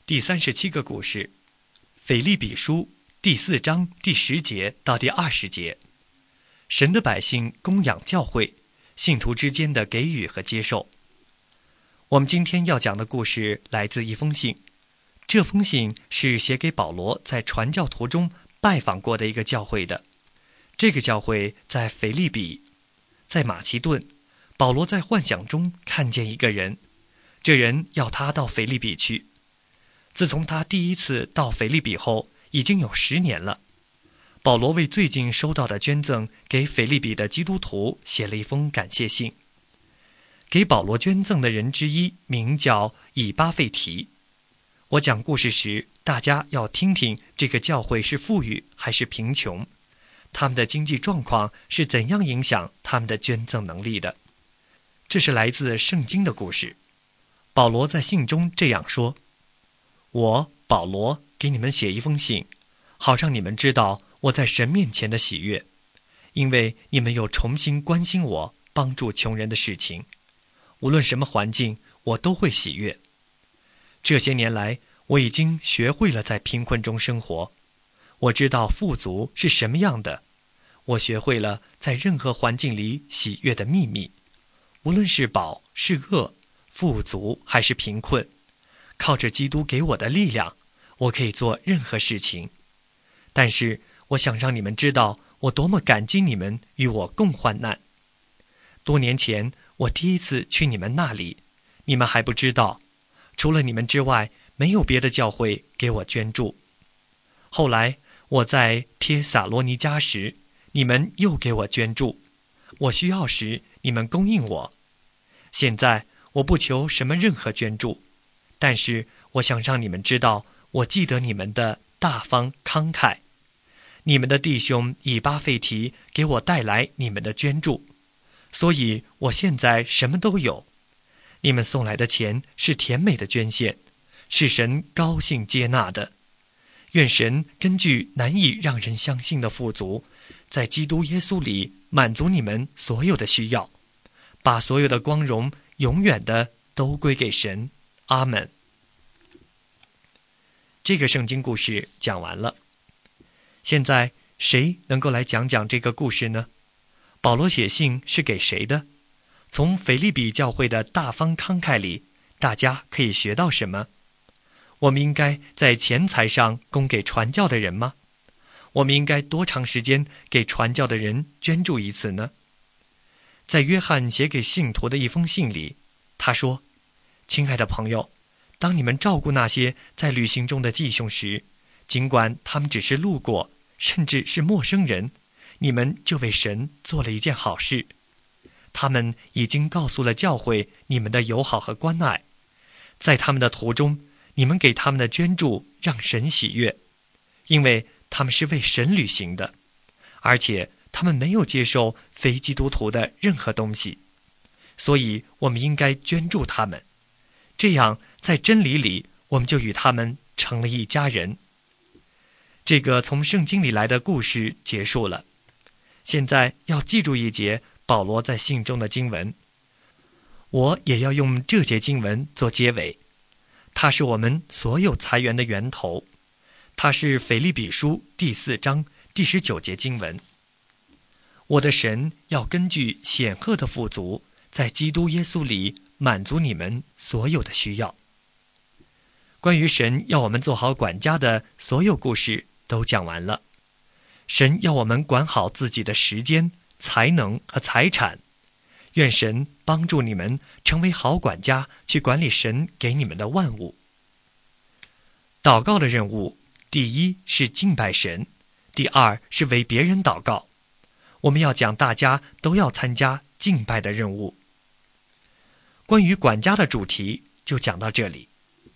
第37个故事，腓立比书第4章第10节到第20节，神的百姓供养教会，信徒之间的给予和接受。我们今天要讲的故事来自一封信，这封信是写给保罗在传教途中拜访过的一个教会的。这个教会在腓立比，在马其顿。保罗在幻想中看见一个人，这人要他到腓立比去。自从他第一次到腓立比后，已经有10年了。保罗为最近收到的捐赠给腓立比的基督徒写了一封感谢信。给保罗捐赠的人之一名叫以巴费提。我讲故事时，大家要听听这个教会是富裕还是贫穷，他们的经济状况是怎样影响他们的捐赠能力的。这是来自圣经的故事。保罗在信中这样说：我保罗给你们写一封信，好让你们知道我在神面前的喜悦，因为你们又重新关心我帮助穷人的事情。无论什么环境，我都会喜悦。这些年来，我已经学会了在贫困中生活。我知道富足是什么样的。我学会了在任何环境里喜悦的秘密。无论是饱是饿，富足还是贫困，靠着基督给我的力量，我可以做任何事情。但是我想让你们知道，我多么感激你们与我共患难。多年前，我第一次去你们那里，你们还不知道，除了你们之外，没有别的教会给我捐助。后来我在帖撒罗尼迦时，你们又给我捐助。我需要时，你们供应我。现在我不求什么任何捐助，但是我想让你们知道，我记得你们的大方慷慨。你们的弟兄以巴费提给我带来你们的捐助，所以我现在什么都有。你们送来的钱是甜美的捐献，是神高兴接纳的。愿神根据难以让人相信的富足，在基督耶稣里满足你们所有的需要，把所有的光荣永远的都归给神。阿们。这个圣经故事讲完了。现在谁能够来讲讲这个故事呢？保罗写信是给谁的？从腓立比教会的大方慷慨里，大家可以学到什么？我们应该在钱财上供给传教的人吗？我们应该多长时间给传教的人捐助一次呢？在约翰写给信徒的一封信里，他说：亲爱的朋友，当你们照顾那些在旅行中的弟兄时，尽管他们只是路过，甚至是陌生人，你们就为神做了一件好事。他们已经告诉了教会你们的友好和关爱，在他们的途中，你们给他们的捐助让神喜悦，因为他们是为神旅行的，而且他们没有接受非基督徒的任何东西，所以我们应该捐助他们。这样在真理里，我们就与他们成了一家人。这个从圣经里来的故事结束了。现在要记住一节保罗在信中的经文，我也要用这节经文做结尾。它是我们所有财源的源头。它是腓立比书第4章第19节经文。我的神要根据显赫的富足，在基督耶稣里满足你们所有的需要。关于神要我们做好管家的所有故事都讲完了。神要我们管好自己的时间、才能和财产。愿神帮助你们成为好管家，去管理神给你们的万物。祷告的任务，第一是敬拜神，第二是为别人祷告。我们要讲大家都要参加敬拜的任务。关于管家的主题就讲到这里。